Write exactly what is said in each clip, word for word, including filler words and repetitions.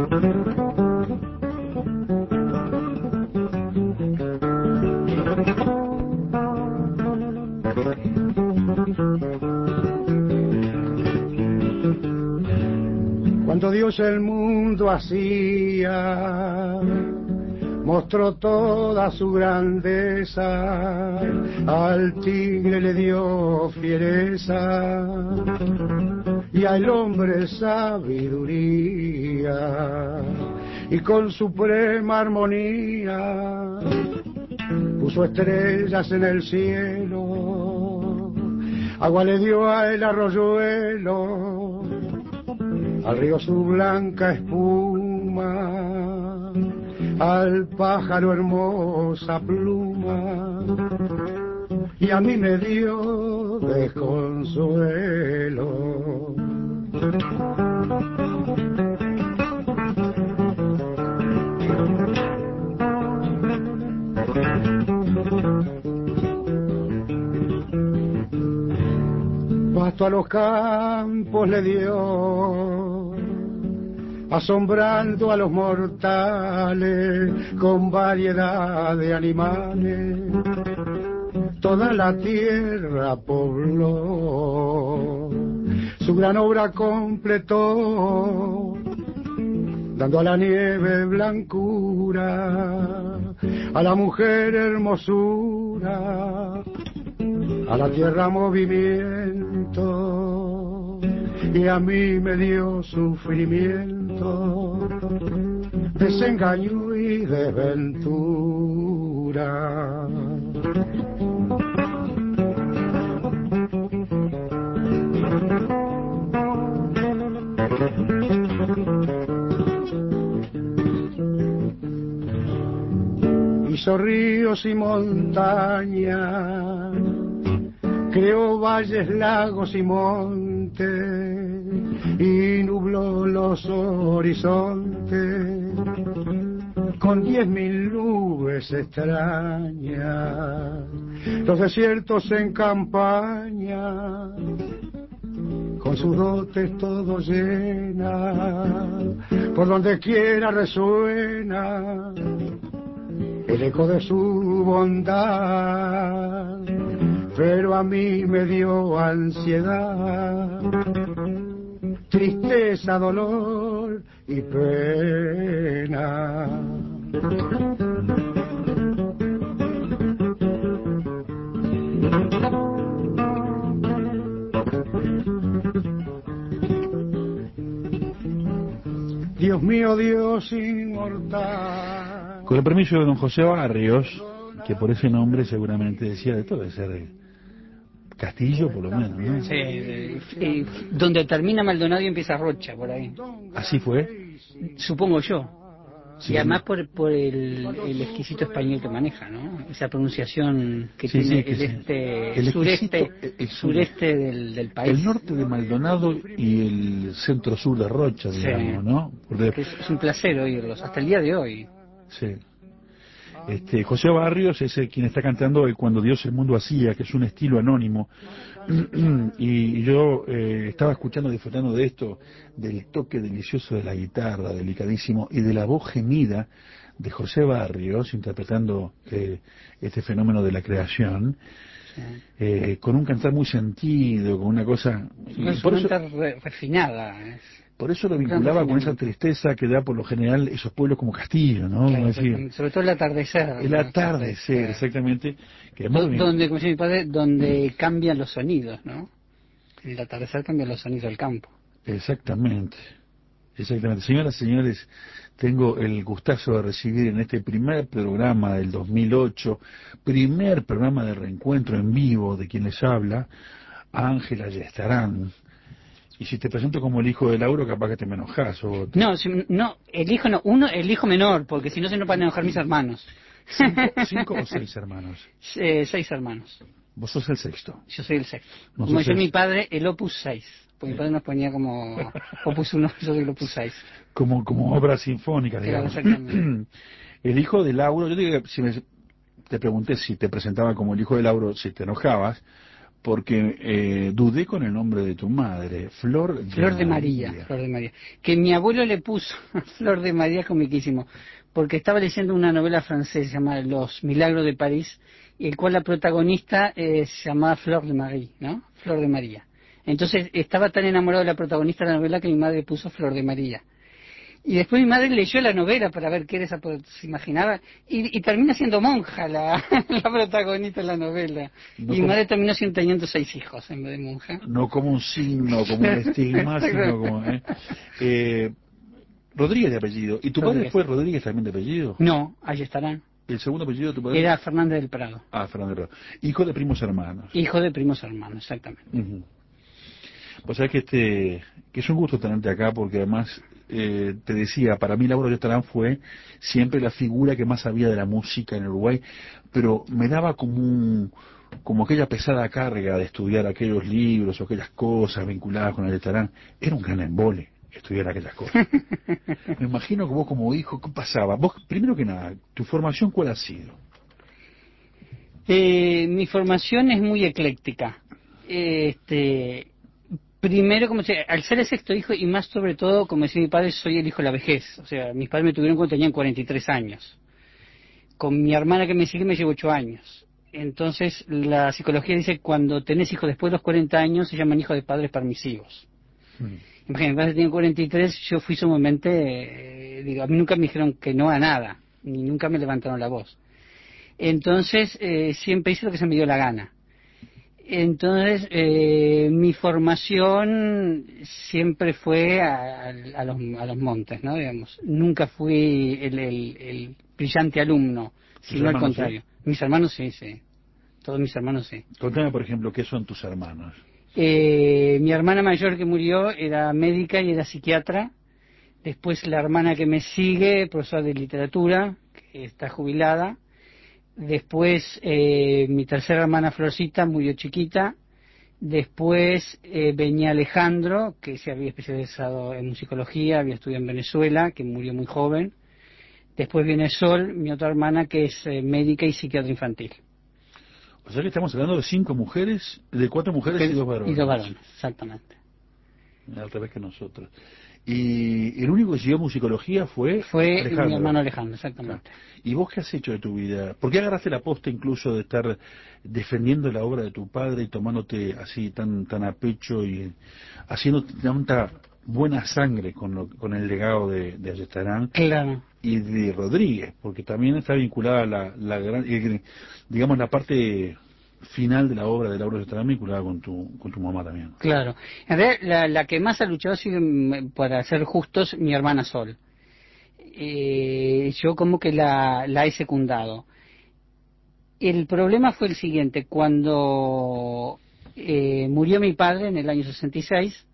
Cuando Dios el mundo hacía, mostró toda su grandeza, al tigre le dio fiereza y al hombre sabiduría, y con suprema armonía puso estrellas en el cielo, agua le dio al arroyuelo, al río su blanca espuma, al pájaro hermosa pluma, y a mí me dio desconsuelo. Pasto a los campos le dio, asombrando a los mortales con variedad de animales. Toda la tierra pobló, su gran obra completó, dando a la nieve blancura, a la mujer hermosura, a la tierra movimiento, y a mí me dio sufrimiento, desengaño y desventura. Hizo ríos y montañas, creó valles, lagos y montes, y nubló los horizontes con diez mil nubes extrañas, los desiertos en campaña, con sus dotes todo llena, por donde quiera resuena el eco de su bondad, pero a mí me dio ansiedad, tristeza, dolor y pena. Dios mío, Dios inmortal. Con el permiso de don José Barrios, que por ese nombre seguramente decía de todo, de ser Castillo por lo menos, ¿no? Sí, eh, eh, donde termina Maldonado y empieza Rocha, por ahí. ¿Así fue? Supongo yo. Sí. Y además por, por el, el exquisito español que maneja, ¿no? Esa pronunciación que sí, tiene sí, que el, sí. este, el sureste, el sureste del, del país. El norte de Maldonado y el centro-sur de Rocha, digamos, sí. ¿no? Porque es, es un placer oírlos, hasta el día de hoy. Sí. Este, José Barrios es el quien está cantando el Cuando Dios el mundo hacía, que es un estilo anónimo. Y yo eh, estaba escuchando, disfrutando de esto, del toque delicioso de la guitarra, delicadísimo, y de la voz gemida de José Barrios, interpretando eh, este fenómeno de la creación, sí. eh, con un cantar muy sentido, con una cosa... Es una cantar re, refinada, es... Por eso lo vinculaba con esa tristeza que da por lo general esos pueblos como Castillo, ¿no? Claro, decir, sobre todo el atardecer. El atardecer, ¿no? Exactamente. Que Do, donde, como dice mi padre, donde cambian los sonidos, ¿no? El atardecer cambia los sonidos del campo. Exactamente. Exactamente. Señoras y señores, tengo el gustazo de recibir en este primer programa del dos mil ocho, primer programa de reencuentro en vivo de quien les habla, a Ángela Ayestarán. Y si te presento como el hijo de Lauro, capaz que te me enojas. O te... No, si, no, el hijo no, uno, el hijo menor, porque si no se nos van a enojar mis hermanos. ¿Cinco, cinco o seis hermanos? Eh, seis hermanos. ¿Vos sos el sexto? Yo soy el sexto. ¿No como sos yo el... mi padre, el opus seis. Porque mi padre nos ponía como opus uno, yo soy el opus seis. Como, como obra sinfónica, digamos. Claro, el hijo de Lauro, yo te, si me, te pregunté si te presentaba como el hijo de Lauro, si te enojabas, porque eh, dudé con el nombre de tu madre, Flor de, Flor de María. María. Flor de María. Que mi abuelo le puso Flor de María comiquísimo, porque estaba leyendo una novela francesa llamada Los Milagros de París, y el cual la protagonista eh, se llamaba Flor de María, ¿no? Flor de María. Entonces estaba tan enamorado de la protagonista de la novela que mi madre puso Flor de María. Y después mi madre leyó la novela para ver qué era esa, se imaginaba, y, y termina siendo monja la, la protagonista de la novela. No y mi como, madre terminó siendo, teniendo seis hijos en vez de monja. No como un signo, como un estigma, sino como... ¿eh? Eh, Rodríguez de apellido. ¿Y tu Rodríguez. Padre fue Rodríguez también de apellido? No, ahí estarán. ¿El segundo apellido de tu padre? Era Fernández del Prado. Ah, Fernández del Prado. Hijo de primos hermanos. Hijo de primos hermanos, exactamente. Uh-huh. Pues sabes que este que es un gusto tenerte acá, porque además eh, te decía, para mí Lauro Ayestarán fue siempre la figura que más sabía de la música en Uruguay, pero me daba como un, como aquella pesada carga de estudiar aquellos libros o aquellas cosas vinculadas con Ayestarán. Era un gran embole estudiar aquellas cosas. Me imagino que vos como hijo, ¿qué pasaba? Vos, primero que nada, ¿tu formación cuál ha sido? Eh, mi formación es muy ecléctica. Este... Primero, como decía, al ser el sexto hijo, y más sobre todo, como decía mi padre, soy el hijo de la vejez. O sea, mis padres me tuvieron cuando tenían cuarenta y tres años. Con mi hermana que me sigue me llevo ocho años. Entonces, la psicología dice que cuando tenés hijos después de los cuarenta años, se llaman hijos de padres permisivos. Mm. Imagínate, mi padre tenía cuarenta y tres, yo fui sumamente... Eh, digo, a mí nunca me dijeron que no a nada, ni nunca me levantaron la voz. Entonces, eh, siempre hice lo que se me dio la gana. Entonces, eh, mi formación siempre fue a, a, los, a los montes, ¿no? Digamos, nunca fui el, el, el brillante alumno, sino al contrario. Sí? Mis hermanos sí, sí. Todos mis hermanos sí. Contame, por ejemplo, ¿qué son tus hermanos? Eh, mi hermana mayor que murió era médica y era psiquiatra. Después la hermana que me sigue, profesora de literatura, que está jubilada. Después eh, mi tercera hermana Florcita murió chiquita. Después eh, venía Alejandro, que se había especializado en musicología, había estudiado en Venezuela, que murió muy joven. Después viene Sol, mi otra hermana, que es eh, médica y psiquiatra infantil. O sea que estamos hablando de cinco mujeres, de cuatro mujeres que, y dos varones. Y dos varones, exactamente. Al revés que nosotros. Y el único que siguió musicología fue Fue Alejandro. Mi hermano Alejandro, exactamente. Claro. ¿Y vos qué has hecho de tu vida? ¿Por qué agarraste la posta incluso de estar defendiendo la obra de tu padre y tomándote así tan tan a pecho y haciendo tanta buena sangre con lo, con el legado de, de Ayestarán? Claro. Y de Rodríguez, porque también está vinculada la, la gran, digamos, la parte final de la obra de Lauro Ayestarán vinculada con tu con tu mamá también. Claro. En realidad, la, la que más ha luchado ha sido, para ser justos, mi hermana Sol. Eh, yo como que la, la he secundado. El problema fue el siguiente: cuando eh, murió mi padre en el año sesenta y seis,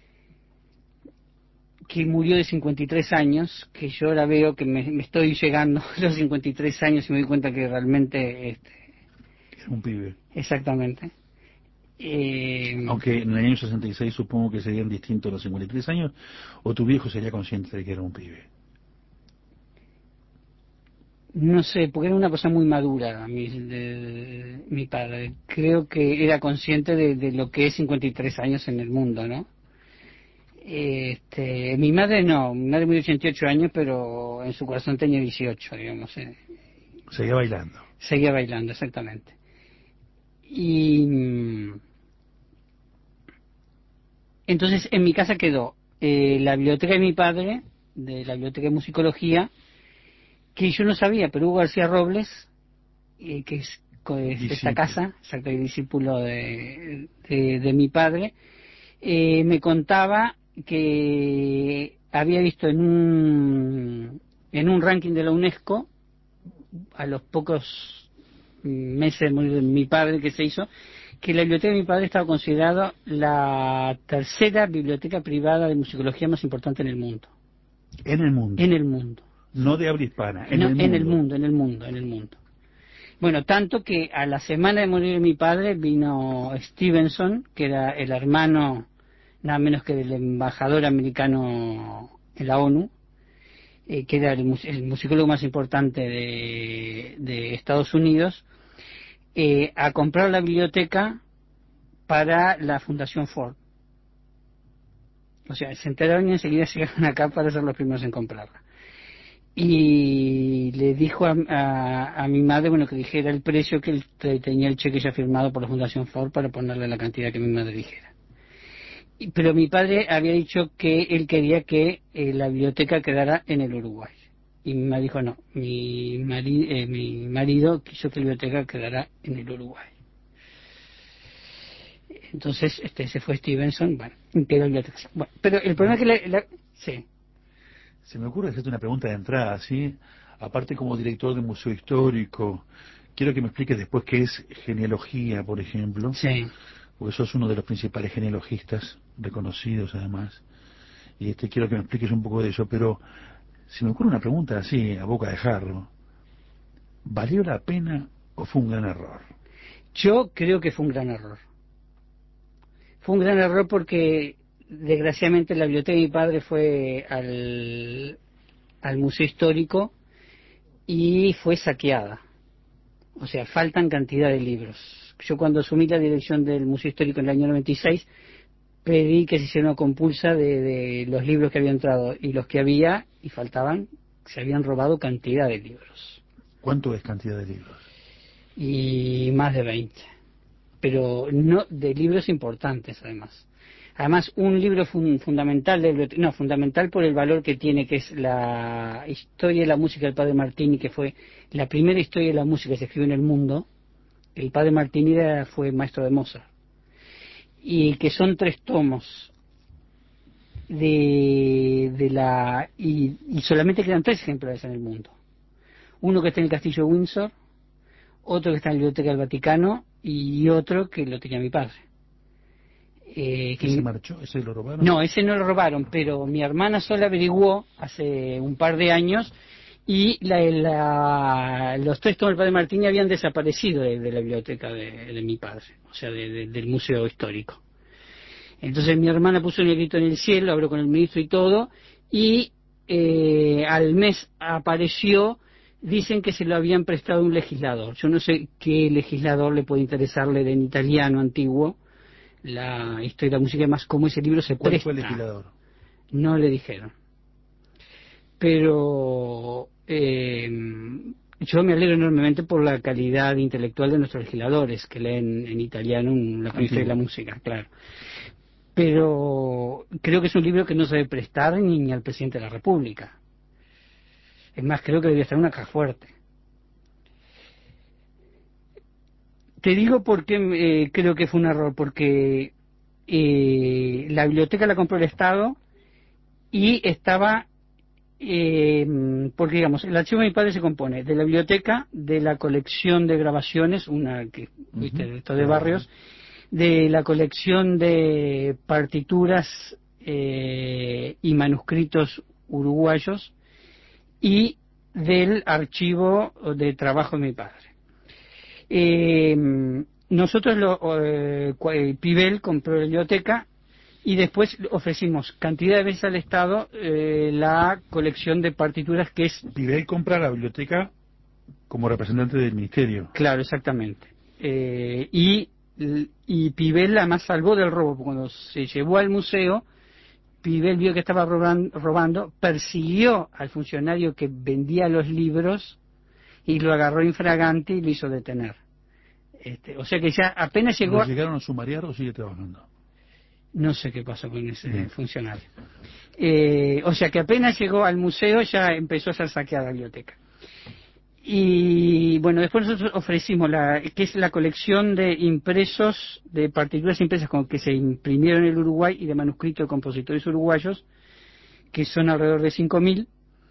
que murió de cincuenta y tres años, que yo ahora veo que me, me estoy llegando a los cincuenta y tres años y me doy cuenta que realmente... Este, es un pibe. Exactamente. Eh, Aunque en el año sesenta y seis supongo que serían distintos los cincuenta y tres años, ¿o tu viejo sería consciente de que era un pibe? No sé, porque era una persona muy madura, mi, de, de, mi padre. Creo que era consciente de, de lo que es cincuenta y tres años en el mundo, ¿no? Este, mi madre no, mi madre murió de ochenta y ocho años, pero en su corazón tenía dieciocho, digamos. Eh. Seguía bailando. Seguía bailando, exactamente. Y entonces en mi casa quedó eh, la biblioteca de mi padre, de la biblioteca de musicología, que yo no sabía, pero Hugo García Robles, eh, que es, es de esta casa, exacto, el discípulo de, de, de mi padre, eh, me contaba que había visto en un en un ranking de la UNESCO, a los pocos meses de morir de mi padre, que se hizo, que la biblioteca de mi padre estaba considerada la tercera biblioteca privada de musicología más importante en el mundo. En el mundo. En el mundo. No de habla hispana, en, no, el mundo. en el mundo. En el mundo, en el mundo. Bueno, tanto que a la semana de morir de mi padre vino Stevenson, que era el hermano nada menos que del embajador americano en la ONU, eh, que era el, el musicólogo más importante de, de Estados Unidos, eh, a comprar la biblioteca para la Fundación Ford. O sea, se enteraron y enseguida llegaron acá para ser los primeros en comprarla. Y le dijo a, a, a mi madre, bueno, que dijera el precio que él tenía el cheque ya firmado por la Fundación Ford para ponerle la cantidad que mi madre dijera. Y, pero mi padre había dicho que él quería que eh, la biblioteca quedara en el Uruguay. Y mi madre dijo, no, mi, mari, eh, mi marido quiso que la biblioteca quedara en el Uruguay. Entonces, este, se fue Stevenson, bueno, quedó la biblioteca. Bueno, pero el problema es que la, la, sí. Se me ocurre hacerte una pregunta de entrada, ¿sí? Aparte, como director de museo histórico, quiero que me expliques después qué es genealogía, por ejemplo. Sí. Porque sos uno de los principales genealogistas reconocidos, además. Y este quiero que me expliques un poco de eso, pero se me ocurre una pregunta así, a boca de jarro. ¿Valió la pena o fue un gran error? Yo creo que fue un gran error. Fue un gran error porque, desgraciadamente, la biblioteca de mi padre fue al, al museo histórico y fue saqueada. O sea, faltan cantidad de libros. Yo cuando asumí la dirección del museo histórico en el año noventa y seis, pedí que se hiciera una compulsa de, de los libros que había entrado y los que había, y faltaban, se habían robado cantidad de libros. ¿Cuánto es cantidad de libros? Y más de veinte. Pero no de libros importantes, además. Además, un libro fun, fundamental, de, no, fundamental por el valor que tiene, que es la historia de la música del padre Martini, que fue la primera historia de la música que se escribió en el mundo. El padre Martini era, fue maestro de Mozart. Y que son tres tomos de, de la... Y, y solamente quedan tres ejemplares en el mundo. Uno que está en el castillo de Windsor, otro que está en la Biblioteca del Vaticano y otro que lo tenía mi padre. Eh, ¿Qué se marchó? ¿Ese lo robaron? No, ese no lo robaron, pero mi hermana sola averiguó hace un par de años y la, la, los tres tomos del padre Martini habían desaparecido de, de la biblioteca de, de mi padre, o sea, de, de, del museo histórico. Entonces mi hermana puso un grito en el cielo, habló con el ministro y todo, y eh, al mes apareció. Dicen que se lo habían prestado a un legislador. Yo no sé qué legislador le puede interesarle en italiano antiguo la historia de la música, más cómo ese libro se ¿Cuál presta. fue el legislador? No le dijeron. Pero eh, yo me alegro enormemente por la calidad intelectual de nuestros legisladores, que leen en italiano la historia de la música, claro. Pero creo que es un libro que no se debe prestar ni, ni al presidente de la República. Es más, creo que debería estar en una caja fuerte. Te digo por qué eh, creo que fue un error, porque eh, la biblioteca la compró el Estado y estaba, eh, porque digamos, el archivo de mi padre se compone de la biblioteca, de la colección de grabaciones, una que, uh-huh. viste, de esto de Barrios, de la colección de partituras eh, y manuscritos uruguayos, y del archivo de trabajo de mi padre. Eh, nosotros, lo, eh, Pibel compró la biblioteca y después ofrecimos cantidad de veces al Estado eh, la colección de partituras que es... Pibel compra la biblioteca como representante del ministerio. Claro, exactamente. Eh, y, y Pibel además salvó del robo, porque cuando se llevó al museo... Pibel vio que estaba robando, robando, persiguió al funcionario que vendía los libros y lo agarró infragante y lo hizo detener. Este, o sea que ya apenas llegó... ¿Lo llegaron a sumariar o sigue trabajando? No sé qué pasó con ese Bien. funcionario. Eh, o sea que apenas llegó al museo ya empezó a ser saqueada la biblioteca. Y bueno, después nosotros ofrecimos la que es la colección de impresos, de partituras impresas con que se imprimieron en el Uruguay y de manuscritos de compositores uruguayos, que son alrededor de cinco mil,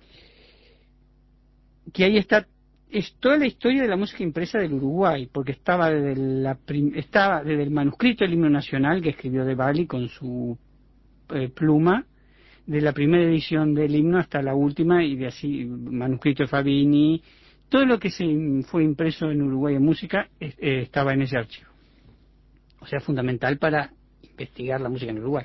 que ahí está, es toda la historia de la música impresa del Uruguay, porque estaba desde, la prim, estaba desde el manuscrito del himno nacional que escribió De Bali con su eh, pluma, de la primera edición del himno hasta la última, y de así, manuscrito de Fabini. Todo lo que se fue impreso en Uruguay en música eh, estaba en ese archivo. O sea, fundamental para investigar la música en Uruguay.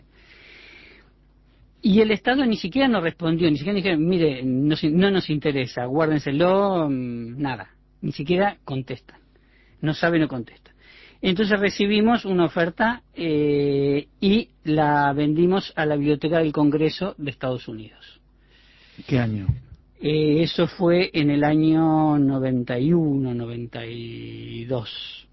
Y el Estado ni siquiera nos respondió, ni siquiera dijeron, mire, no, no nos interesa, guárdenselo, nada. Ni siquiera contestan. No saben o contestan. Entonces recibimos una oferta eh, y la vendimos a la Biblioteca del Congreso de Estados Unidos. ¿Qué año? Eh, eso fue en el año noventa y uno, noventa y dos.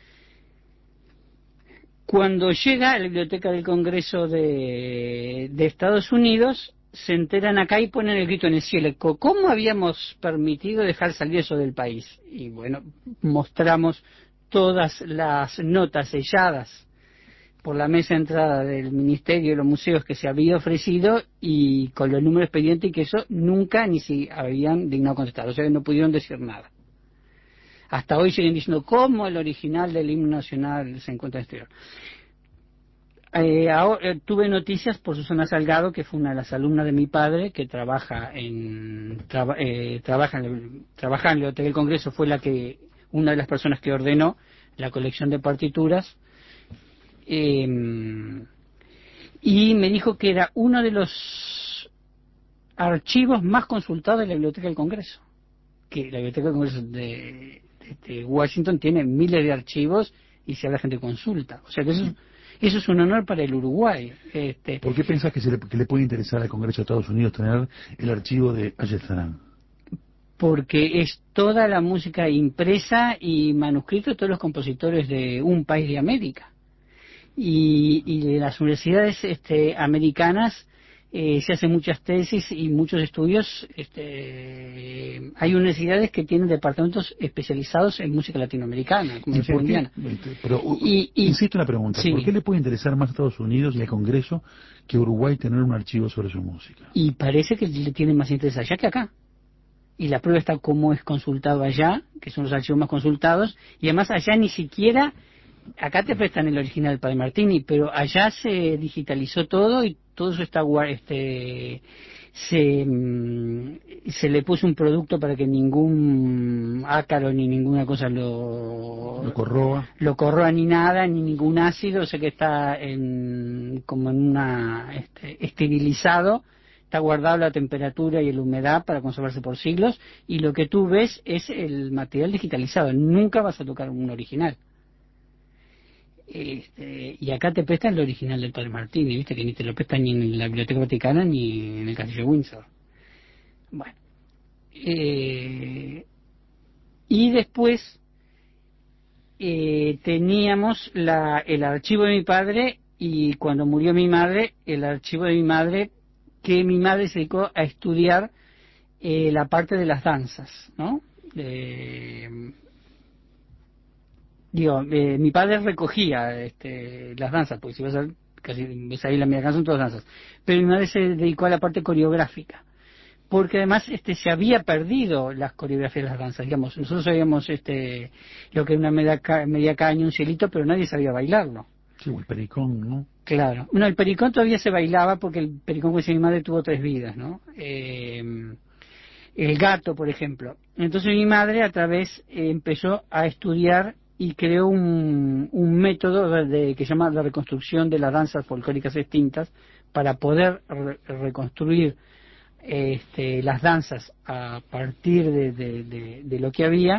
Cuando llega a la Biblioteca del Congreso de, de Estados Unidos, se enteran acá y ponen el grito en el cielo. ¿Cómo habíamos permitido dejar salir eso del país? Y bueno, mostramos todas las notas selladas por la mesa de entrada del Ministerio de los Museos que se había ofrecido y con los números expedientes, y que eso nunca ni si habían dignado contestar, o sea que no pudieron decir nada. Hasta hoy siguen diciendo cómo el original del himno nacional se encuentra en el exterior. Eh, ahora, eh, tuve noticias por Susana Salgado, que fue una de las alumnas de mi padre, que trabaja en traba, eh, trabaja en, trabaja en el Hotel del Congreso, fue la que una de las personas que ordenó la colección de partituras, eh, y me dijo que era uno de los archivos más consultados de la Biblioteca del Congreso, que la Biblioteca del Congreso de de Washington tiene miles de archivos y se la gente consulta, o sea que eso, eso es un honor para el Uruguay. Este, ¿Por qué pensás que, se le, que le puede interesar al Congreso de Estados Unidos tener el archivo de Ayestarán? Porque es toda la música impresa y manuscrito de todos los compositores de un país de América, y, y de las universidades este, americanas. Eh, se hacen muchas tesis y muchos estudios. Este, hay universidades que tienen departamentos especializados en música latinoamericana, como la Indiana. Pero, y, y, insisto en la pregunta, sí. ¿Por qué le puede interesar más a Estados Unidos y al Congreso que Uruguay tener un archivo sobre su música? Y parece que le tiene más interés allá que acá. Y la prueba está cómo es consultado allá, que son los archivos más consultados, y además allá ni siquiera, acá te prestan el original del Padre Martini, pero allá se digitalizó todo y todo eso está este se se le puso un producto para que ningún ácaro ni ninguna cosa lo lo corroa lo corroa ni nada, ni ningún ácido, o sea que está en como en una este, esterilizado, está guardado a la temperatura y la humedad para conservarse por siglos, y lo que tú ves es el material digitalizado, nunca vas a tocar un original. Este, y acá te prestan el original del Padre Martini, viste que ni te lo prestan ni en la Biblioteca Vaticana ni en el Castillo de Windsor. Bueno, eh, y después eh, teníamos la, el archivo de mi padre, y cuando murió mi madre, el archivo de mi madre, que mi madre se dedicó a estudiar eh, la parte de las danzas, ¿no? De, Digo, eh, mi padre recogía este, las danzas, porque si vas a casi ves ahí la media canción, todas danzas. Pero mi madre se dedicó a la parte coreográfica, porque además este se había perdido las coreografías de las danzas. Digamos, nosotros sabíamos este lo que era una media, media caña, un cielito, pero nadie sabía bailarlo. Sí, o el pericón, ¿no? Claro. No, el pericón todavía se bailaba, porque el pericón, como decía mi madre, tuvo tres vidas, ¿no? Eh, el gato, por ejemplo. Entonces mi madre a través eh, empezó a estudiar y creó un, un método de, de, que se llama la reconstrucción de las danzas folclóricas extintas, para poder re, reconstruir este, las danzas a partir de, de, de, de lo que había,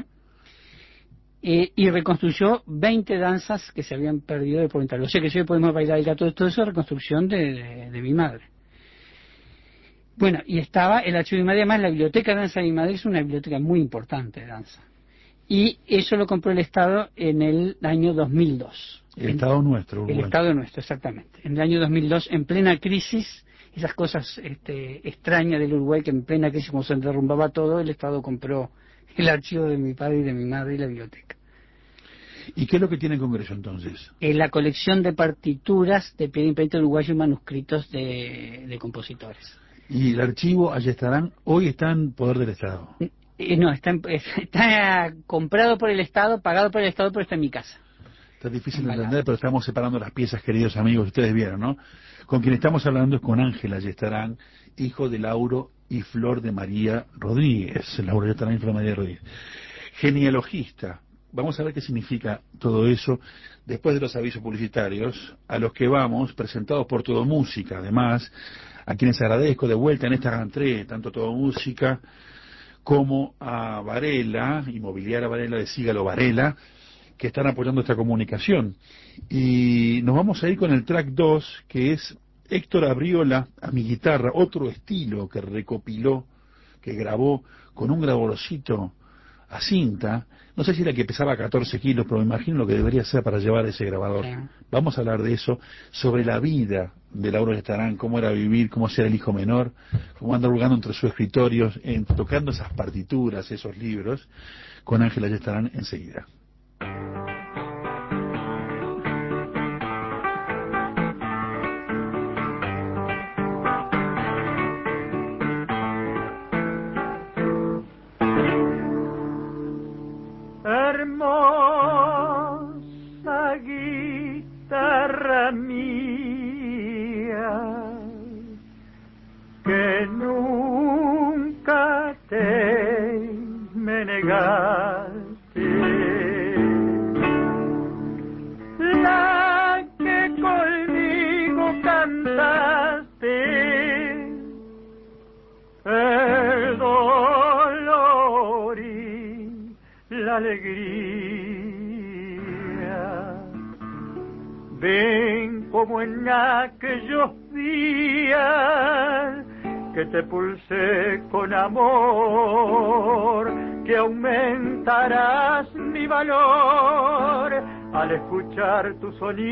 eh, y reconstruyó veinte danzas que se habían perdido de por entrar. O sea que si hoy podemos bailar el gato, todo eso es reconstrucción de, de, de mi madre. Bueno, y estaba el archivo de mi madre, además la biblioteca de danza de mi madre es una biblioteca muy importante de danza. Y eso lo compró el Estado en el año dos mil dos. El Estado nuestro, Uruguay. El Estado nuestro, exactamente. En el año dos mil dos, en plena crisis, esas cosas este, extrañas del Uruguay, que en plena crisis, como se derrumbaba todo, el Estado compró el archivo de mi padre y de mi madre y la biblioteca. ¿Y qué es lo que tiene el Congreso entonces? En la colección de partituras de piedra imprenta uruguayo y manuscritos de, de compositores. ¿Y el archivo Ayestarán hoy está en poder del Estado? Eh, no, está, en, está comprado por el Estado, pagado por el Estado, pero está en mi casa. Está difícil de entender, pero estamos separando las piezas, queridos amigos, ustedes vieron, ¿no? Con quien estamos hablando es con Ángel Ayestarán, hijo de Lauro y Flor de María Rodríguez. Lauro Ayestarán y Flor de María Rodríguez. Genealogista. Vamos a ver qué significa todo eso después de los avisos publicitarios, a los que vamos, presentados por Todo Música, además, a quienes agradezco de vuelta en esta rentrée, tanto Todo Música como a Varela, Inmobiliaria Varela de Sígalo Varela, que están apoyando esta comunicación. Y nos vamos a ir con el track dos, que es Héctor Abriola a mi guitarra, otro estilo que recopiló, que grabó con un graborcito a cinta. No sé si era que pesaba catorce kilos, pero me imagino lo que debería ser para llevar ese grabador. Sí. Vamos a hablar de eso, sobre la vida de Lauro Estarán, cómo era vivir, cómo ser el hijo menor, cómo andar hurgando entre sus escritorios, en, tocando esas partituras, esos libros, con Ángela Estarán enseguida. Hermosa guitarra mía, que nunca te me negaste, la que conmigo cantaste, el dolor y la alegría. Ven como en aquellos días que te pulsé con amor, que aumentarás mi valor al escuchar tu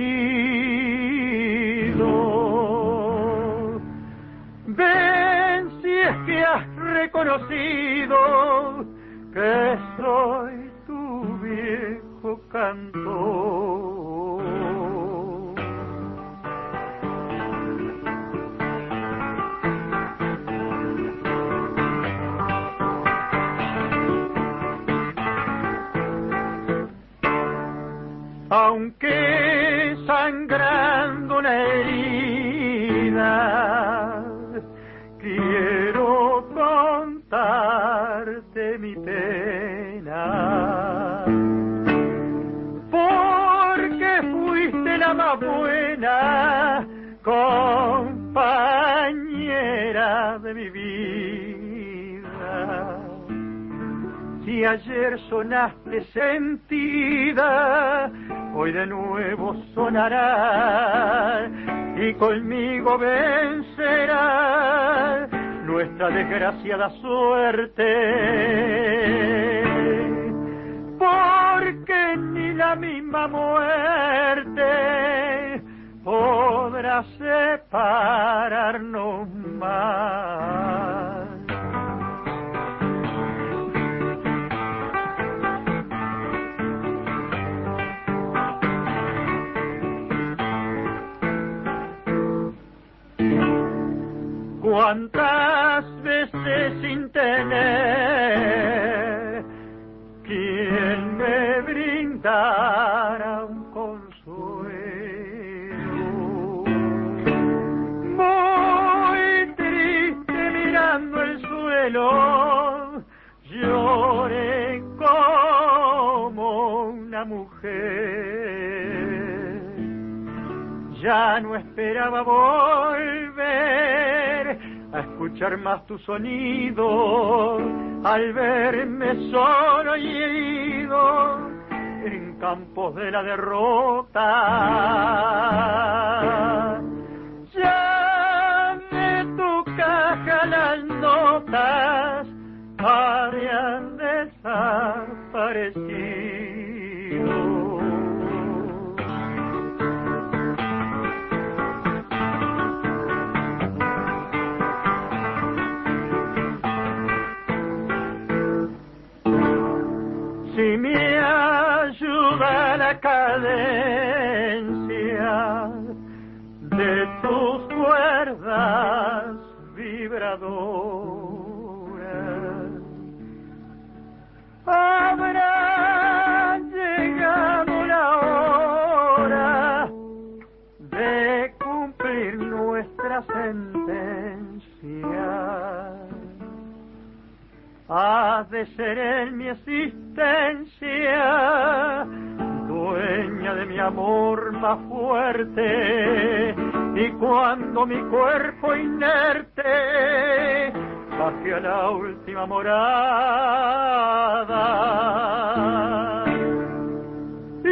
sonido. Ven si es que has reconocido que soy tu viejo cantor. Aunque sangrando la herida, quiero contarte mi pena, porque fuiste la más buena compañera de mi vida. Si ayer sonaste sentida, hoy de nuevo sonará y conmigo vencerá nuestra desgraciada suerte, porque ni la misma muerte podrá separarnos más. Cuántas veces sin tener quien me brindara un consuelo, muy triste mirando el suelo, lloré como una mujer. Ya no esperaba volver a escuchar más tu sonido, al verme solo y herido en campos de la derrota. Ya de tu caja las notas habían desaparecido. Si me ayuda la cadencia de tus cuerdas vibradoras, habrá llegado la hora de cumplir nuestra sentencia. Has de ser en mi existencia dueña de mi amor más fuerte, y cuando mi cuerpo inerte baje a la última morada,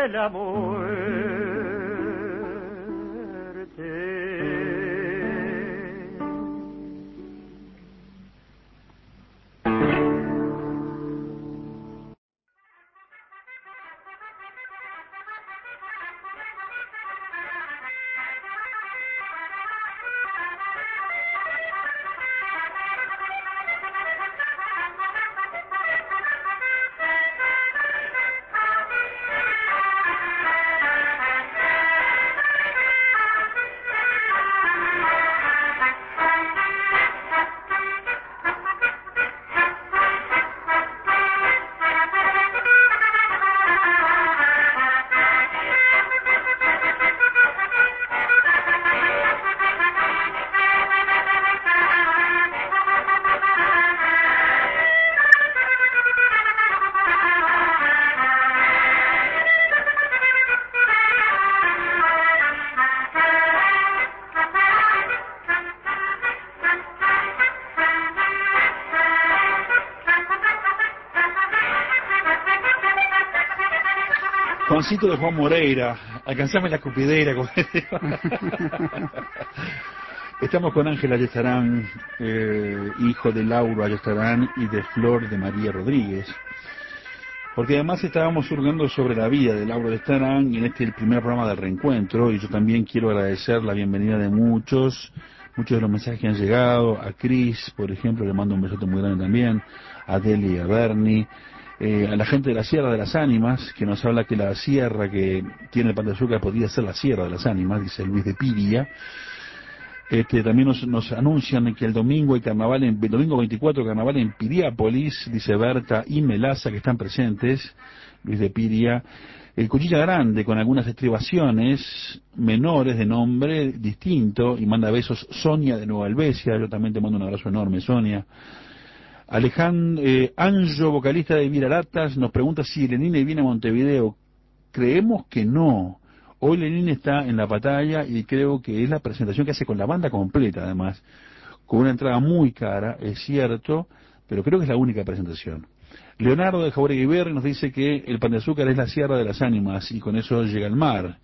de la muerte. Juancito de Juan Moreira, alcanzame la escupidera. Estamos con Ángel Ayestarán, eh, hijo de Lauro Ayestarán y de Flor de María Rodríguez, porque además estábamos hurgando sobre la vida de Lauro Ayestarán en este el primer programa del reencuentro, y yo también quiero agradecer la bienvenida de muchos, muchos de los mensajes que han llegado, a Cris, por ejemplo, le mando un besote muy grande también, a Deli y a Bernie, Eh, a la gente de la Sierra de las Ánimas, que nos habla que la sierra que tiene el Pan de Azúcar podría ser la Sierra de las Ánimas, dice Luis de Piria. Este, también nos, nos anuncian que el domingo hay carnaval, en, el domingo veinticuatro carnaval en Piriápolis, dice Berta y Melaza, que están presentes, Luis de Piria. El Cuchilla Grande, con algunas estribaciones menores de nombre distinto, y manda besos Sonia de Nueva Helvecia. Yo también te mando un abrazo enorme, Sonia. Alejandro eh, Anjo, vocalista de Viralatas, nos pregunta si Lenine viene a Montevideo. Creemos que no. Hoy Lenine está en la batalla y creo que es la presentación que hace con la banda completa, además, con una entrada muy cara, es cierto, pero creo que es la única presentación. Leonardo de Jauregui Berri nos dice que el Pan de Azúcar es la Sierra de las Ánimas y con eso llega al mar.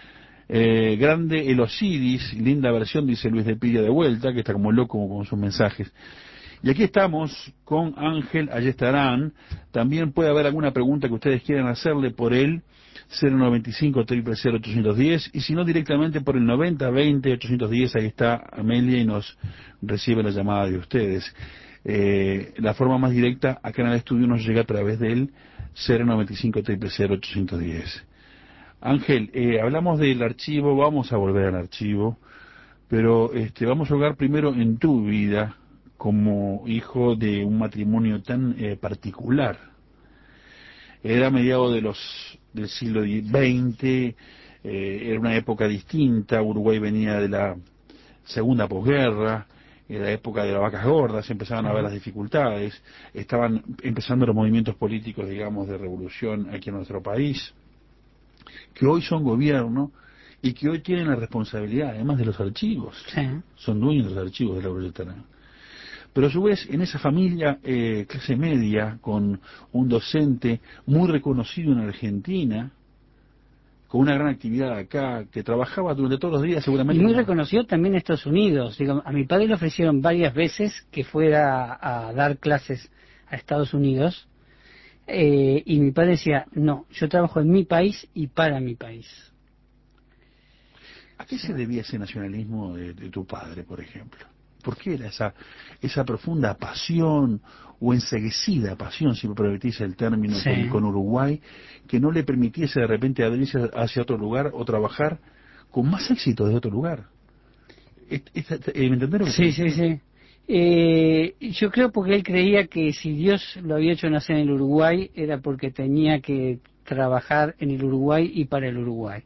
Eh, grande el Osiris, linda versión, dice Luis de Piria de vuelta, que está como loco con sus mensajes. Y aquí estamos con Ángel Ayestarán. También puede haber alguna pregunta que ustedes quieran hacerle por él, cero noventa y cinco, cero cero cero, ochocientos diez, y si no directamente por el noventa veinte, ochocientos diez, ahí está Amelia y nos recibe la llamada de ustedes. Eh, la forma más directa acá en el estudio nos llega a través del cero noventa y cinco, cero cero cero, ochocientos diez. Ángel, eh, hablamos del archivo, vamos a volver al archivo, pero este, vamos a hablar primero en tu vida, como hijo de un matrimonio tan eh, particular. Era a mediados de los del siglo veinte, eh, era una época distinta, Uruguay venía de la segunda posguerra, era la época de las vacas gordas, empezaban a ver las dificultades, estaban empezando los movimientos políticos, digamos, de revolución aquí en nuestro país, que hoy son gobierno y que hoy tienen la responsabilidad, además de los archivos, sí. Son dueños de los archivos de la Ayestarán. Pero a su vez, en esa familia eh, clase media, con un docente muy reconocido en Argentina, con una gran actividad acá, que trabajaba durante todos los días seguramente... Y muy como... reconocido también en Estados Unidos. Digo, a mi padre le ofrecieron varias veces que fuera a dar clases a Estados Unidos, eh, y mi padre decía, no, yo trabajo en mi país y para mi país. ¿A qué se debía ese nacionalismo de, de tu padre, por ejemplo? ¿Por qué era esa, esa profunda pasión o enseguecida pasión, si me permitís el término, sí, con, con Uruguay, que no le permitiese de repente abrirse hacia otro lugar o trabajar con más éxito desde otro lugar? ¿Es, es, ¿Me entendieron? Sí, sí, sí. Eh, yo creo porque él creía que si Dios lo había hecho nacer en el Uruguay era porque tenía que trabajar en el Uruguay y para el Uruguay.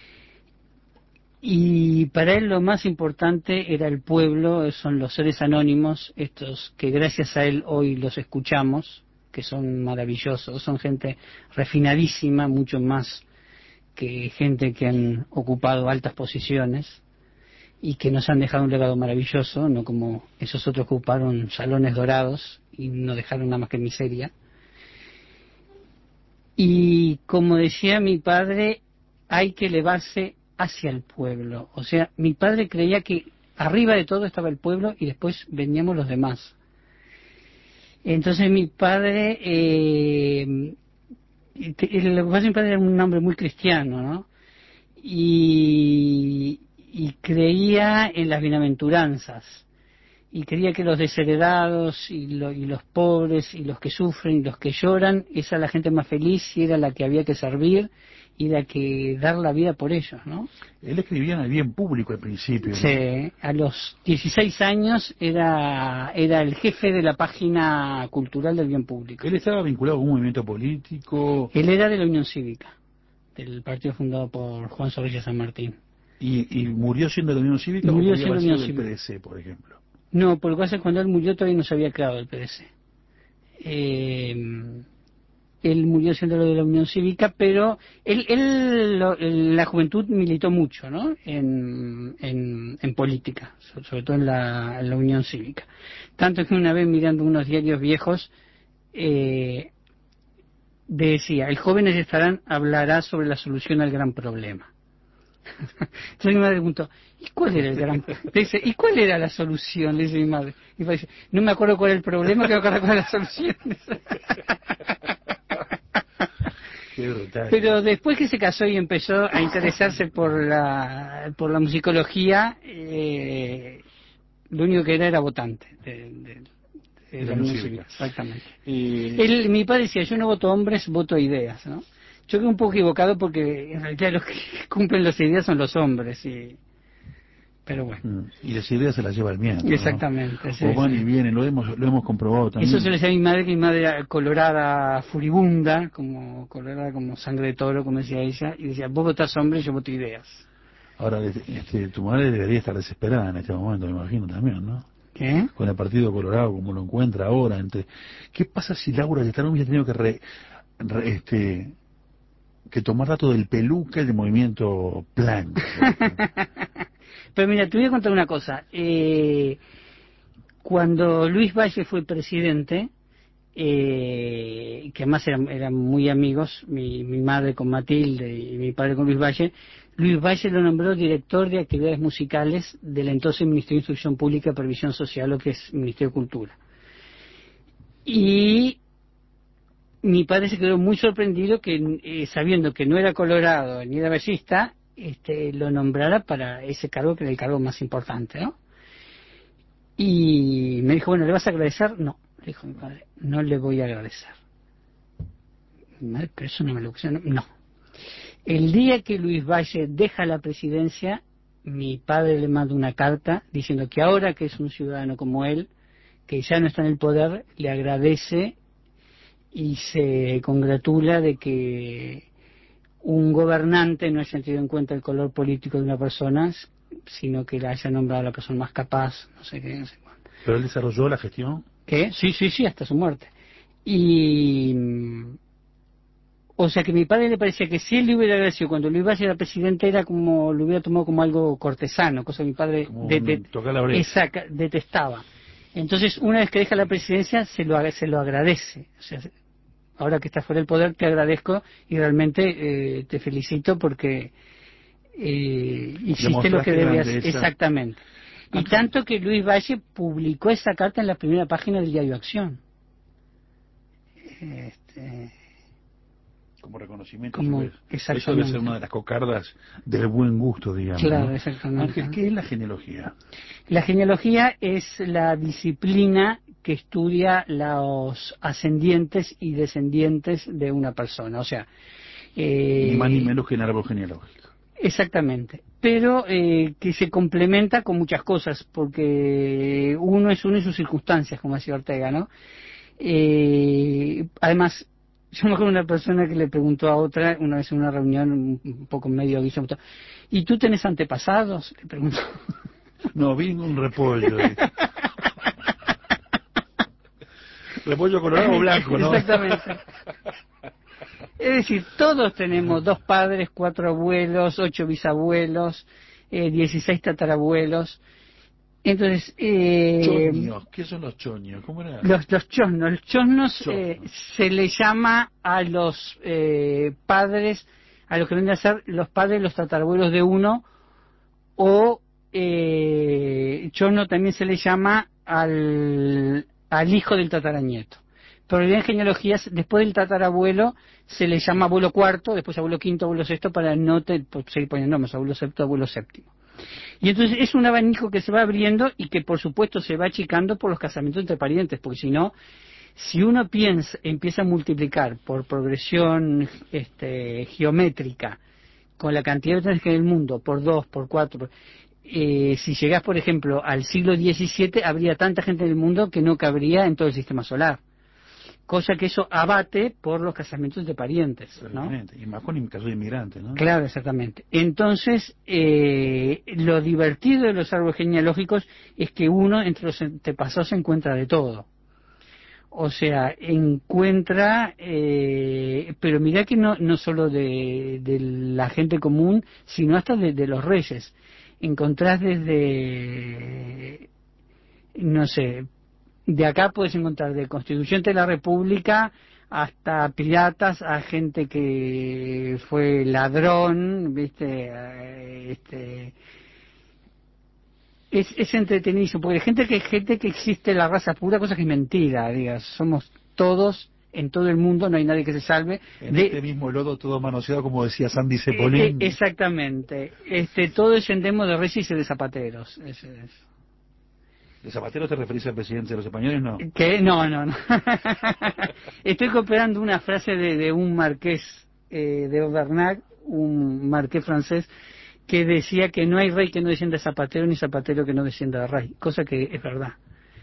Y para él lo más importante era el pueblo, son los seres anónimos, estos que gracias a él hoy los escuchamos, que son maravillosos, son gente refinadísima, mucho más que gente que han ocupado altas posiciones y que nos han dejado un legado maravilloso, no como esos otros que ocuparon salones dorados y no dejaron nada más que miseria. Y como decía mi padre, hay que elevarse hacia el pueblo. O sea, mi padre creía que arriba de todo estaba el pueblo y después veníamos los demás. Entonces mi padre, eh, te- lo que pasa es que mi padre era un hombre muy cristiano, ¿no? Y, y creía en las bienaventuranzas. Y creía que los desheredados y, lo- y los pobres y los que sufren y los que lloran, esa es la gente más feliz y era la que había que servir y la que dar la vida por ellos, ¿no? Él escribía en el bien público al principio, ¿no? Sí, a los dieciséis años era, era el jefe de la página cultural del bien público. Él estaba vinculado a un movimiento político Él era de la Unión Cívica, del partido fundado por Juan Zorrilla San Martín. y, y murió siendo de la Unión Cívica Murió o podría siendo haber sido Unión del Cívica. P D C, por ejemplo. No, por lo que pasa es que cuando él murió todavía no se había creado el P D C. Eh, él murió siendo lo de la Unión Cívica, pero él, él lo- en la juventud militó mucho, ¿no? En, en, en política, so- sobre todo en la, en la Unión Cívica. Tanto que una vez mirando unos diarios viejos, eh, decía, el jóvenes estarán hablará sobre la solución al gran problema. Entonces mi madre preguntó, ¿y cuál era el gran problema? Dice, ¿y cuál era la solución? Le dice mi madre. Y mi padre dice, no me acuerdo cuál era el problema, que me acuerdo cuál era la solución. Qué brutal. Pero después que se casó y empezó a interesarse por la por la musicología, eh, lo único que era era votante de, de- de la Unión Cívica. Exactamente. Eh, Él, mi padre decía, yo no voto hombres, voto ideas, ¿no? Yo creo un poco equivocado porque en realidad los que cumplen las ideas son los hombres, y... pero bueno. mm, y las ideas se las lleva el viento, ¿no? Exactamente. Sí, O van sí. y vienen, lo hemos, lo hemos comprobado también. Eso se le decía a mi madre, que mi madre era colorada, furibunda, como colorada como sangre de toro, como decía ella, y decía, vos votás hombres, yo voto ideas. Ahora, este, tu madre debería estar desesperada en este momento, me imagino también, ¿no? ¿Qué? Con el Partido Colorado, como lo encuentra ahora. Entre... ¿Qué pasa si Laura Letarón hubiera tenido que, re- re- este, que tomar datos del peluca y del movimiento Plan? Pero mira, te voy a contar una cosa. Eh, cuando Luis Valle fue presidente, eh, que además eran, eran muy amigos, mi, mi madre con Matilde y mi padre con Luis Valle, Luis Valle lo nombró director de actividades musicales del entonces Ministerio de Instrucción Pública y Previsión Social, lo que es Ministerio de Cultura. Y mi padre se quedó muy sorprendido que, eh, sabiendo que no era colorado ni era ballista, este, lo nombrara para ese cargo, que era el cargo más importante, ¿no? Y me dijo, bueno, ¿le vas a agradecer? No, le dijo mi padre, no le voy a agradecer. Mi madre, pero eso no me lo pusieron. No. El día que Luis Valle deja la presidencia, mi padre le manda una carta diciendo que ahora que es un ciudadano como él, que ya no está en el poder, le agradece y se congratula de que un gobernante no haya tenido en cuenta el color político de una persona, sino que la haya nombrado a la persona más capaz, no sé qué, no sé cuánto. ¿Pero él desarrolló la gestión? ¿Qué? Sí, sí, sí, hasta su muerte. Y... mm, o sea que a mi padre le parecía que si él le hubiera agradecido cuando Luis Valle era presidente, era como, lo hubiera tomado como algo cortesano, cosa que mi padre Como de- un de- tocar la oreja. exacta- detestaba. Entonces, una vez que deja la presidencia, se lo, agra- se lo agradece. O sea, ahora que estás fuera del poder, te agradezco y realmente eh, te felicito porque eh, hiciste lo que Demostraste debías. grandeza. Exactamente. Y Acá- tanto que Luis Valle publicó esa carta en la primera página del diario Acción. Este, Como reconocimiento. Como- a su vez. Eso exactamente. debe ser una de las cocardas del buen gusto, digamos. Claro, ¿no? exactamente. Ángel, ¿qué es la genealogía? La genealogía es la disciplina que estudia los ascendientes y descendientes de una persona. O sea, eh, Ni más ni menos que en árbol genealógico. exactamente. Pero eh, que se complementa con muchas cosas, porque uno es uno en sus circunstancias, como decía Ortega, ¿no? Eh, además, yo me acuerdo de una persona que le preguntó a otra, una vez en una reunión, un, un poco medio guiso, ¿y tú tenés antepasados? Le preguntó. No, vi un repollo. eh. Repollo colorado o blanco, ¿no? Exactamente. Es decir, todos tenemos dos padres, cuatro abuelos, ocho bisabuelos, eh, dieciséis tatarabuelos, Entonces, eh, Chonios, ¿qué son los chonios? ¿Cómo era? Los, los chosnos, los chosnos, Chosnos. eh, se le llama a los eh, padres, a los que vienen a ser los padres, los tatarabuelos de uno, o eh, chosno también se le llama al, al hijo del tataranieto. Pero en genealogías, después del tatarabuelo, se le llama abuelo cuarto, después abuelo quinto, abuelo sexto, para no te, por seguir poniendo nombres, abuelo sexto, abuelo séptimo. Y entonces es un abanico que se va abriendo y que por supuesto se va achicando por los casamientos entre parientes, porque si no, si uno piensa, empieza a multiplicar por progresión este, geométrica con la cantidad de personas que hay en el mundo, por dos, por cuatro, por, eh, si llegás por ejemplo al siglo diecisiete, habría tanta gente en el mundo que no cabría en todo el sistema solar. Cosa que eso abate por los casamientos de parientes, ¿no? Y más con el caso de inmigrantes, ¿no? Claro, exactamente. Entonces, eh, lo divertido de los árboles genealógicos es que uno entre los antepasados se encuentra de todo. O sea, encuentra, eh, pero mirá que no, no solo de, de la gente común, sino hasta de, de los reyes. Encontrás desde, no sé, de acá puedes encontrar de Constituyente de la República hasta piratas, a gente que fue ladrón, viste, eh, este es, es entretenido, porque hay gente que gente que existe la raza pura, cosa que es mentira, digas, somos todos en todo el mundo, no hay nadie que se salve en de este mismo lodo todo manoseado, como decía Sandy eh, Cepolín. eh, exactamente, este todos descendemos de reyes y de zapateros. Es, es. ¿De Zapatero te referís al presidente de los españoles? No. ¿Qué? No, no, no. Estoy cooperando una frase de, de un marqués eh, de Auvergne, un marqués francés, que decía que no hay rey que no descienda de Zapatero, ni Zapatero que no descienda de rey, cosa que es verdad.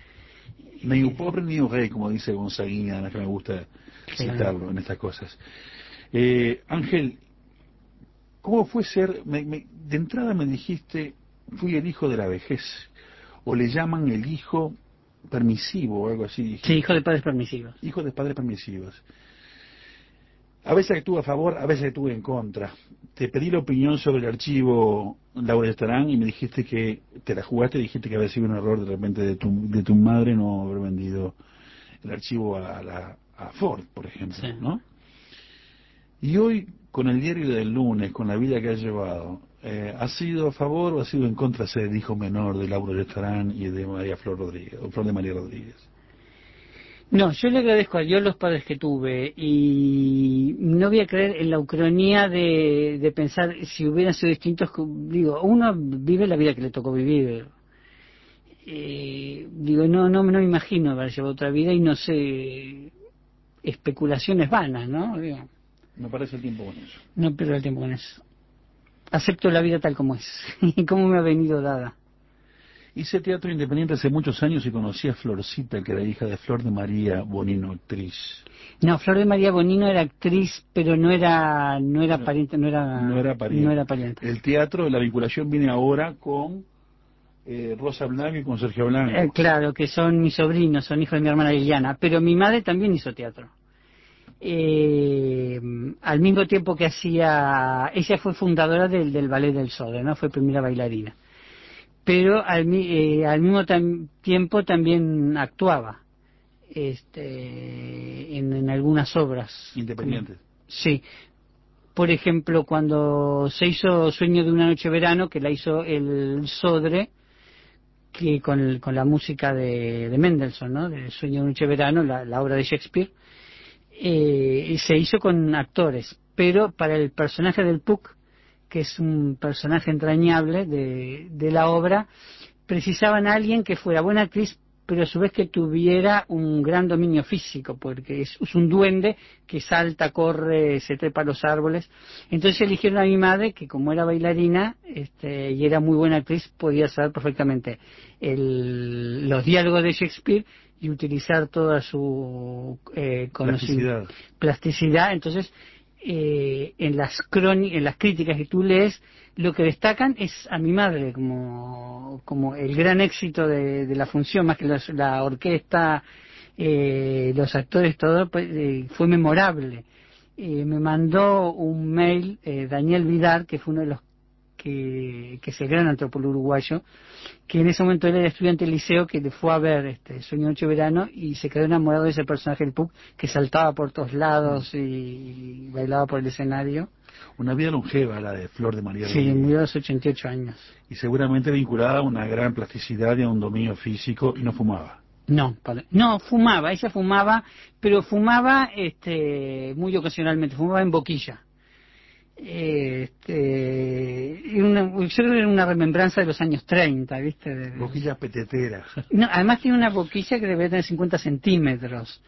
Ni un pobre ni un rey, como dice Gonzaguina, que me gusta Claro. citarlo en estas cosas. Eh, Ángel, ¿cómo fue ser, me, me, de entrada me dijiste, fui el hijo de la vejez, o le llaman el hijo permisivo o algo así? Dijiste. Sí, hijo de padres permisivos. Hijo de padres permisivos. A veces actúo a favor, a veces actúo en contra. Te pedí la opinión sobre el archivo Laura Estarán y me dijiste que te la jugaste y dijiste que había sido un error de repente de tu, de tu madre no haber vendido el archivo a, la, a Ford, por ejemplo, sí. ¿No? Y hoy, con el diario del lunes, con la vida que has llevado, eh, ¿has sido a favor o has sido en contra de ser el hijo menor de Laura Estarán y de María Flor Rodríguez, o Flor de María Rodríguez? No, yo le agradezco a Dios los padres que tuve y no voy a creer en la ucronía de, de pensar si hubieran sido distintos. Digo, uno vive la vida que le tocó vivir. Eh, digo, no, no, no me imagino haber llevado otra vida y no sé, especulaciones vanas, ¿no? Digo, no parece el tiempo con eso. No pierdo el tiempo con eso. Acepto la vida tal como es y como me ha venido dada. Hice teatro independiente hace muchos años y conocí a Florcita, que era hija de Flor de María Bonino, actriz. No, Flor de María Bonino era actriz, pero no era no era no, pariente, no era no era pariente. No era pariente. El teatro, la vinculación viene ahora con eh, Rosa Blanco y con Sergio Blanco. Eh, claro, que son mis sobrinos, son hijos de mi hermana Liliana, pero mi madre también hizo teatro. Eh, al mismo tiempo que hacía, ella fue fundadora del, del Ballet del Sodre, ¿no? Fue primera bailarina. Pero al, eh, al mismo tam, tiempo también actuaba este, en, en algunas obras. Independientes. Sí. Por ejemplo, cuando se hizo Sueño de una noche de verano, que la hizo el Sodre, que con, el, con la música de, de Mendelssohn, ¿no? De Sueño de una noche de verano, la, la obra de Shakespeare, eh, se hizo con actores. Pero para el personaje del Puck, que es un personaje entrañable de, de la obra, precisaban a alguien que fuera buena actriz, pero a su vez que tuviera un gran dominio físico, porque es, es un duende que salta, corre, se trepa a los árboles. Entonces eligieron a mi madre, que como era bailarina este, y era muy buena actriz, podía saber perfectamente el, los diálogos de Shakespeare y utilizar toda su eh, plasticidad. plasticidad. Entonces, Eh, en las crónicas, en las críticas que tú lees, lo que destacan es a mi madre como, como el gran éxito de, de la función, más que los, la orquesta, eh, los actores, todo, pues, eh, fue memorable. Eh, me mandó un mail eh, Daniel Vidar, que fue uno de los que, que es el gran antropólogo uruguayo, que en ese momento él era estudiante del liceo, que le fue a ver este Sueño Noche Verano y se quedó enamorado de ese personaje del Puck, que saltaba por todos lados y, y bailaba por el escenario. Una vida longeva la de Flor de María Sí, Rodríguez. murió a los ochenta y ocho años. Y seguramente vinculada a una gran plasticidad y a un dominio físico, y no fumaba. No, para- no, fumaba, ella fumaba, pero fumaba este muy ocasionalmente, fumaba en boquilla. Este, y una, yo creo que era una remembranza de los años treinta, ¿viste? De- de- Boquillas peteteras. No, además tiene una boquilla que debe tener cincuenta centímetros.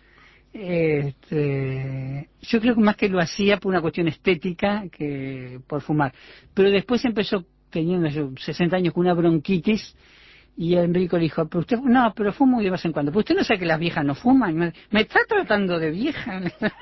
Este, yo creo que más que lo hacía por una cuestión estética que por fumar. Pero después empezó teniendo yo, sesenta años con una bronquitis y Enrico le dijo, pero usted, no, pero fumo de vez en cuando. Pero usted no sabe que las viejas no fuman. Me, me está tratando de vieja.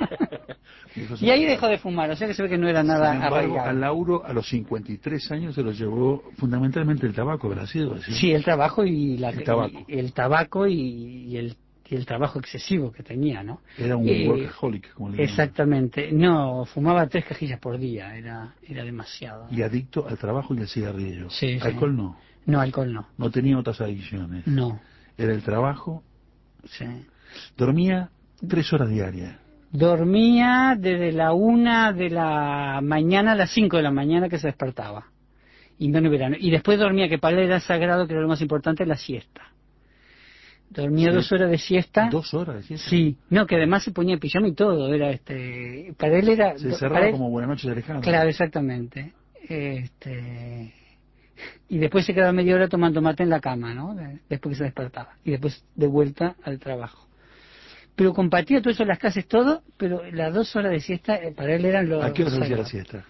Y ahí dejó de fumar, o sea que se ve que no era nada Sin embargo, arraigado. a Lauro a los cincuenta y tres años se lo llevó fundamentalmente el tabaco, ¿verdad? ¿Sí? Sí, el trabajo y la, El tabaco. y el tabaco y, y el y el trabajo excesivo que tenía, ¿no? Era un Eh, workaholic, como le llaman. Exactamente. No, fumaba tres cajillas por día, era era demasiado. Y adicto al trabajo y al cigarrillo. Sí, sí. Alcohol no. No, alcohol no. No tenía otras adicciones. No. Era el trabajo. Sí. Dormía tres horas diarias. Dormía desde la una de la mañana a las cinco de la mañana que se despertaba. Invierno y verano. Y después dormía, que para él era sagrado, que era lo más importante, la siesta. Dormía Sí. dos horas de siesta. ¿Dos horas de siesta? Sí. No, que además se ponía pijama y todo. Era este. Para él era. Se para cerraba él- como Buenas noches Alejandro. Claro, exactamente. Este. Y después se quedaba media hora tomando mate en la cama, ¿no? De- después que se despertaba. Y después de vuelta al trabajo. Pero compartía todo eso, las clases, todo, pero las dos horas de siesta eh, para él eran los... ¿A qué hora se hacía la sagrados. siesta?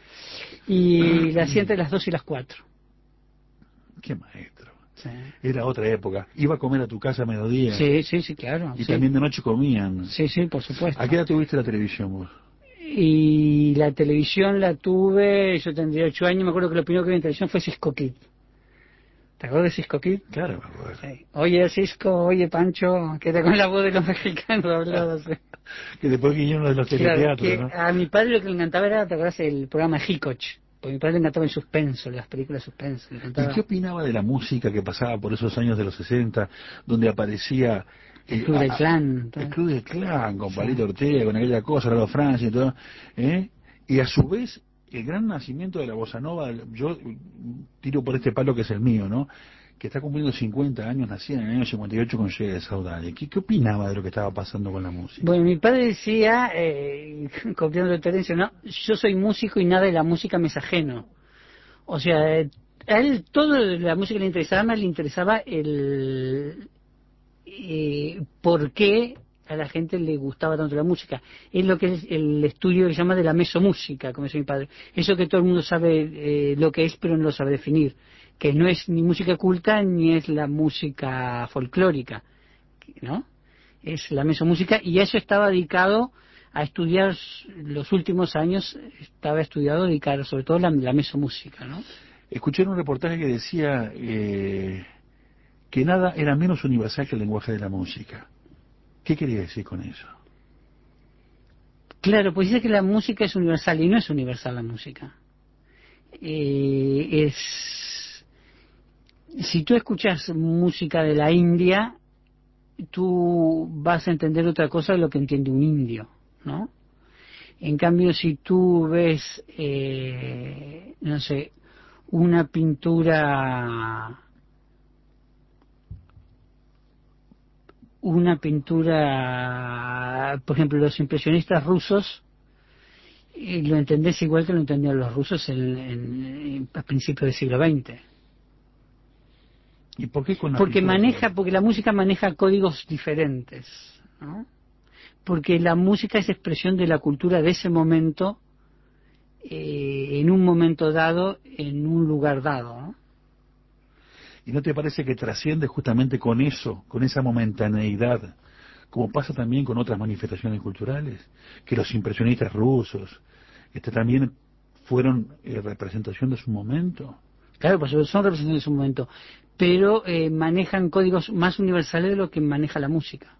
Y la hacía entre las dos y las cuatro. Qué maestro. Sí, Era otra época. Iba a comer a tu casa a mediodía. sí, sí, sí, claro. Y sí. también de noche comían. Sí, sí, por supuesto. ¿A qué edad tuviste la televisión vos? Y la televisión la tuve, yo tendría ocho años, me acuerdo que lo primero que vi en televisión fue Cisco Kid. ¿Te acuerdas de Cisco Kid? Claro, me acuerdo. Sí. Oye Cisco, oye Pancho, que te con la voz de los mexicanos hablados. Que después vinieron de los Claro, teleteatros, que ¿no? a mi padre lo que le encantaba era, ¿te acuerdas? El programa Hitchcock. Porque a mi padre le encantaba el suspenso, las películas de suspenso. Le ¿Y encantaba qué opinaba de la música que pasaba por esos años de los sesenta, donde aparecía... el eh, Club del a- Clan. todo. El Club del Clan, con Sí. Palito Ortega, con aquella cosa, Lalo Francia y todo, ¿eh? Y a su vez, el gran nacimiento de la bossa nova, yo tiro por este palo que es el mío, ¿no? Que está cumpliendo cincuenta años, nacida en el año cincuenta y ocho con Llega de Saudade. ¿Qué, ¿Qué opinaba de lo que estaba pasando con la música? Bueno, mi padre decía, eh, copiando de Terencio, no, yo soy músico y nada de la música me es ajeno. O sea, eh, a él todo de la música le interesaba, más le interesaba el eh, por qué a la gente le gustaba tanto la música. Es lo que es el estudio que se llama de la mesomúsica, como dice mi padre. Eso que todo el mundo sabe eh, lo que es, pero no lo sabe definir. Que no es ni música culta ni es la música folclórica, ¿no? Es la mesomúsica, y a eso estaba dedicado a estudiar los últimos años, estaba estudiado a dedicar sobre todo la, la mesomúsica, ¿no? Escuché en un reportaje que decía eh, que nada era menos universal que el lenguaje de la música. ¿Qué quería decir con eso? Claro, pues dice que la música es universal y no es universal la música. Eh, es si tú escuchas música de la India, tú vas a entender otra cosa de lo que entiende un indio, ¿no? En cambio, si tú ves, eh, no sé, una pintura, una pintura, por ejemplo, los impresionistas rusos, y lo entendés igual que lo entendían los rusos en, en- en- a principios del siglo veinte. ¿Y por qué con la Porque pintura? maneja, porque la música maneja códigos diferentes, ¿no? Porque la música es expresión de la cultura de ese momento, eh, en un momento dado, en un lugar dado, ¿no? ¿Y no te parece que trasciende justamente con eso, con esa momentaneidad, como pasa también con otras manifestaciones culturales? Que los impresionistas rusos este, también fueron eh, representación de su momento. Claro, pues son representaciones de su momento, pero eh, manejan códigos más universales de lo que maneja la música.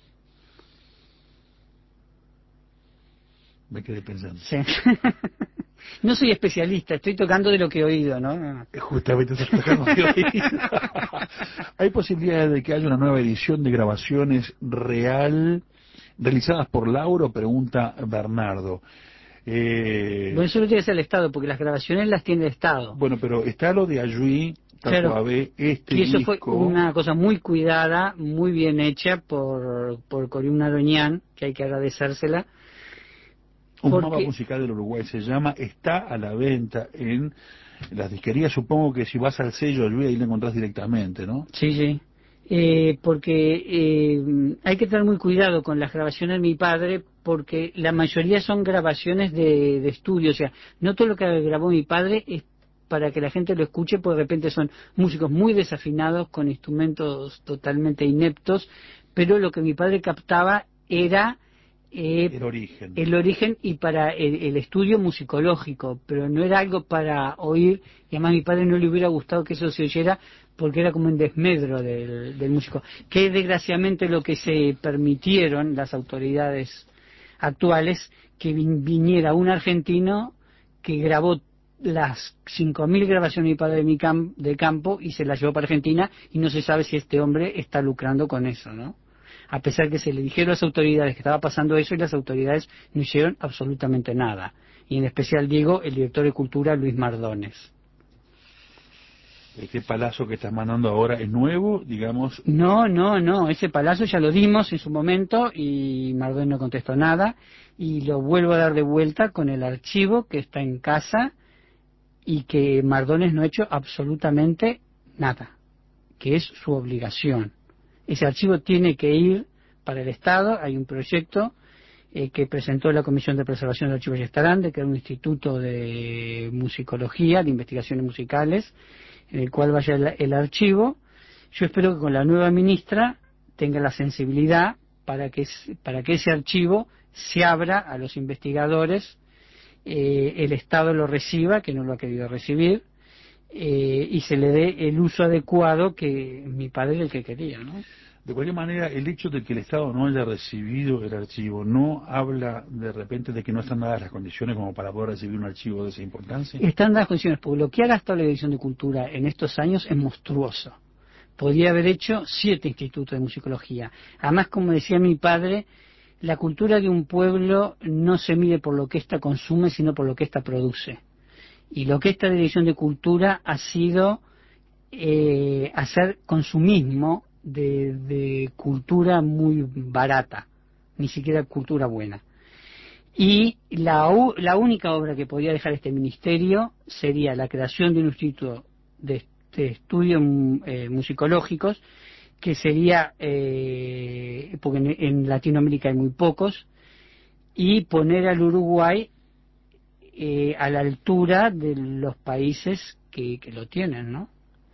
Me quedé pensando. Sí. No soy especialista, estoy tocando de lo que he oído, ¿no? Justamente estás tocando de oído. ¿Hay posibilidades de que haya una nueva edición de grabaciones real realizadas por Lauro? Pregunta Bernardo. Eh... Bueno, eso lo tiene que hacer el Estado, porque las grabaciones las tiene el Estado. Bueno, pero está lo de Ayuí, Tatuabé, claro. este y eso disco... fue una cosa muy cuidada, muy bien hecha por, por Corina Doñán, que hay que agradecérsela. Un porque... mapa musical del Uruguay se llama, está a la venta en las disquerías. Supongo que si vas al sello Ayuí ahí lo encontrás directamente, ¿no? Sí, sí. Eh, porque eh, hay que tener muy cuidado con las grabaciones de mi padre, porque la mayoría son grabaciones de, de estudio, o sea, no todo lo que grabó mi padre es para que la gente lo escuche, porque de repente son músicos muy desafinados con instrumentos totalmente ineptos, pero lo que mi padre captaba era eh, el origen el origen y para el, el estudio musicológico, pero no era algo para oír, y además a mi padre no le hubiera gustado que eso se oyera porque era como un desmedro del, del músico, que es desgraciadamente lo que se permitieron las autoridades actuales, que viniera un argentino que grabó las cinco mil grabaciones de mi padre de, mi cam de campo y se las llevó para Argentina, y no se sabe si este hombre está lucrando con eso, ¿no? A pesar que se le dijeron a las autoridades que estaba pasando eso, y las autoridades no hicieron absolutamente nada. Y en especial digo el director de Cultura, Luis Mardones. ¿Este palazo que estás mandando ahora es nuevo, digamos? No, no, no, ese palazo ya lo dimos en su momento y Mardones no contestó nada, y lo vuelvo a dar de vuelta con el archivo que está en casa y que Mardones no ha hecho absolutamente nada, que es su obligación. Ese archivo tiene que ir para el Estado. Hay un proyecto eh, que presentó la Comisión de Preservación del Archivo Yestarán, que era un instituto de musicología, de investigaciones musicales, en el cual vaya el, el archivo. Yo espero que con la nueva ministra tenga la sensibilidad para que, para que ese archivo se abra a los investigadores, eh, el Estado lo reciba, que no lo ha querido recibir, eh, y se le dé el uso adecuado que mi padre el que quería, ¿no? De cualquier manera, el hecho de que el Estado no haya recibido el archivo no habla de repente de que no están dadas las condiciones como para poder recibir un archivo de esa importancia. Están dadas las condiciones, porque lo que ha gastado la Dirección de Cultura en estos años es monstruoso. Podría haber hecho siete institutos de musicología. Además, como decía mi padre, la cultura de un pueblo no se mide por lo que ésta consume, sino por lo que ésta produce. Y lo que esta Dirección de Cultura ha sido eh, hacer consumismo de, de cultura muy barata, ni siquiera cultura buena. Y la, la única obra que podría dejar este ministerio sería la creación de un instituto de, de estudios eh, musicológicos, que sería, eh, porque en, en Latinoamérica hay muy pocos, y poner al Uruguay eh, a la altura de los países que, que lo tienen, ¿no?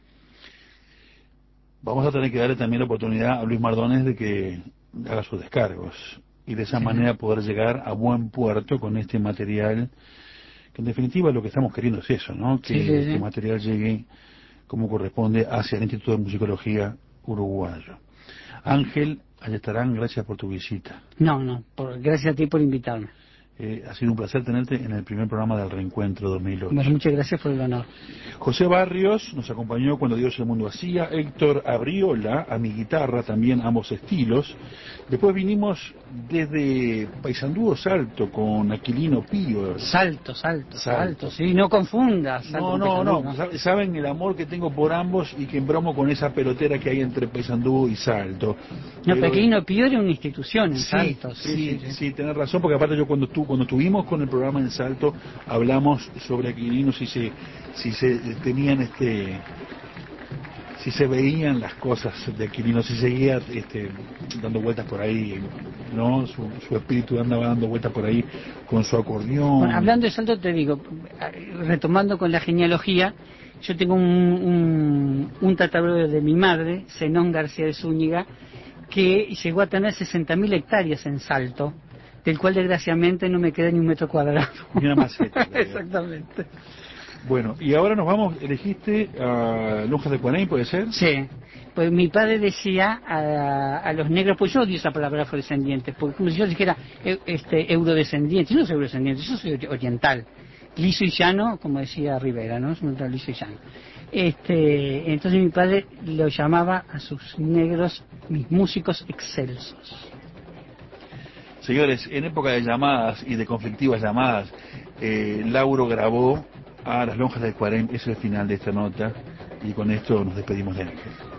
Vamos a tener que darle también la oportunidad a Luis Mardones de que haga sus descargos y de esa sí. manera poder llegar a buen puerto con este material, que en definitiva lo que estamos queriendo es eso, ¿no? Que sí, sí, sí. este material llegue como corresponde hacia el Instituto de Musicología Uruguayo. Ángel Ayestarán, gracias por tu visita. No, no, por, gracias a ti por invitarme. Eh, ha sido un placer tenerte en el primer programa del Reencuentro dos mil ocho. Bueno, muchas gracias por el honor. José Barrios nos acompañó cuando Dios el mundo hacía. Héctor Abriola a mi guitarra, también ambos estilos. Después vinimos desde Paysandú o Salto con Aquilino Pío. Salto, salto, salto, salto, sí, no confundas. No, no, no, no, saben el amor que tengo por ambos y que embromo con esa pelotera que hay entre Paysandú y Salto. No, pero Aquilino Pío era una institución en sí, Salto. Sí, sí, sí, sí, tenés razón, porque aparte yo cuando tú Cuando estuvimos con el programa en Salto, hablamos sobre Aquilino, si se, si se tenían este, si se veían las cosas de Aquilino, si seguía este, dando vueltas por ahí, ¿no? Su, su espíritu andaba dando vueltas por ahí con su acordeón. Bueno, hablando de Salto, te digo, retomando con la genealogía, yo tengo un, un, un tatarabuelo de mi madre, Zenón García de Zúñiga, que llegó a tener sesenta mil hectáreas en Salto, del cual desgraciadamente no me queda ni un metro cuadrado. Ni una maceta. Exactamente. Bueno, y ahora nos vamos, elegiste a Lonjas de Cuanay, ¿puede ser? Sí, pues mi padre decía a, a los negros, pues yo odio esa palabra afrodescendientes, porque como si yo dijera este, eurodescendiente, yo no soy eurodescendiente, yo soy oriental. liso y llano, como decía Rivera, ¿no? Es un metal liso y llano. Este, entonces mi padre lo llamaba a sus negros mis músicos excelsos. Señores, en época de llamadas y de conflictivas llamadas, eh, Lauro grabó a las lonjas del Cuarem, ese es el final de esta nota, y con esto nos despedimos de Ángel.